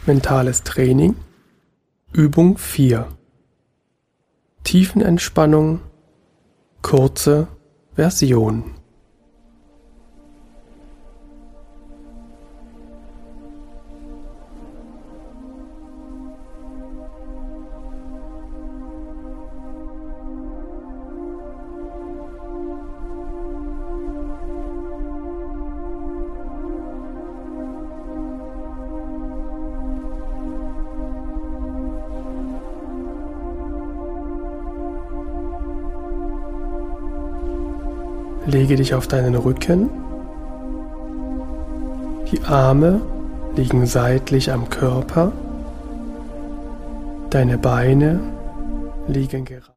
Mentales Training, Übung 4. Tiefenentspannung, kurze Version. Lege dich auf deinen Rücken. Die Arme liegen seitlich am Körper. Deine Beine liegen gerade.